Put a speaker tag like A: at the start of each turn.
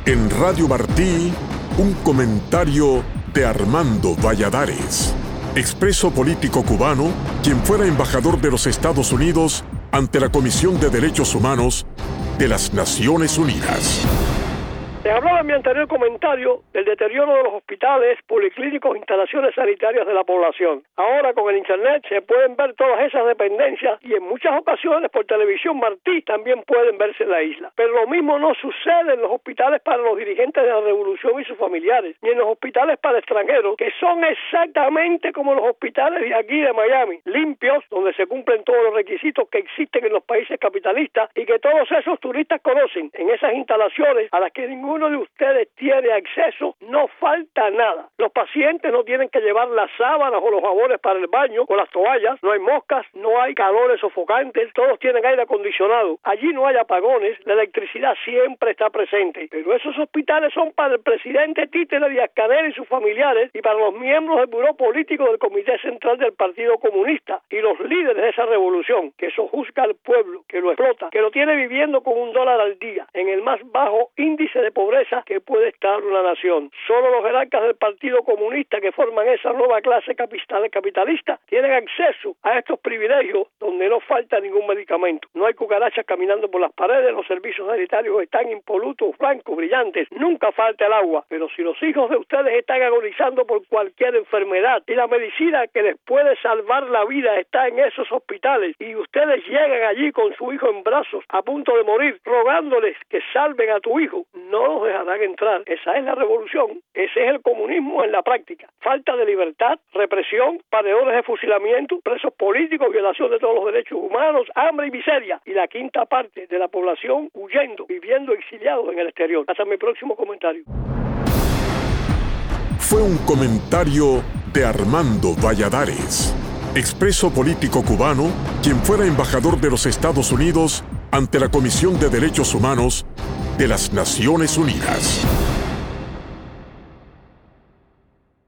A: En Radio Martí, un comentario de Armando Valladares, expreso político cubano, quien fuera embajador de los Estados Unidos ante la Comisión de Derechos Humanos de las Naciones Unidas.
B: Les hablaba en mi anterior comentario del deterioro de los hospitales, policlínicos e instalaciones sanitarias de la población. Ahora con el internet se pueden ver todas esas dependencias y en muchas ocasiones por televisión Martí también pueden verse en la isla. Pero lo mismo no sucede en los hospitales para los dirigentes de la revolución y sus familiares, ni en los hospitales para extranjeros, que son exactamente como los hospitales de aquí de Miami, limpios, donde se cumplen todos los requisitos que existen en los países capitalistas y que todos esos turistas conocen. En esas instalaciones a las que ninguno de ustedes tiene acceso, no falta nada. Los pacientes no tienen que llevar las sábanas o los jabones para el baño o las toallas, no hay moscas, no hay calores sofocantes, todos tienen aire acondicionado. Allí no hay apagones, la electricidad siempre está presente. Pero esos hospitales son para el presidente títere Díaz-Canel y sus familiares y para los miembros del buró político del Comité Central del Partido Comunista y los líderes de esa revolución, que sojuzga al pueblo, que lo explota, que lo tiene viviendo con $1 al día, en el más bajo índice de pobreza que puede estar una nación. Solo los jerarcas del Partido Comunista que forman esa nueva clase capitalista tienen acceso a estos privilegios donde no falta ningún medicamento. No hay cucarachas caminando por las paredes, los servicios sanitarios están impolutos, blancos, brillantes, nunca falta el agua. Pero si los hijos de ustedes están agonizando por cualquier enfermedad y la medicina que les puede salvar la vida está en esos hospitales y ustedes llegan allí con su hijo en brazos a punto de morir, rogándoles que salven a tu hijo, no los dejarán entrar. Esa es la revolución, ese es el comunismo en la práctica. Falta de libertad, represión, paredores de fusilamiento, presos políticos, violación de todos los derechos humanos, hambre y miseria. Y la quinta parte de la población huyendo, viviendo exiliados en el exterior. Hasta mi próximo comentario.
A: Fue un comentario de Armando Valladares, expreso político cubano, quien fuera embajador de los Estados Unidos ante la Comisión de Derechos Humanos de las Naciones Unidas.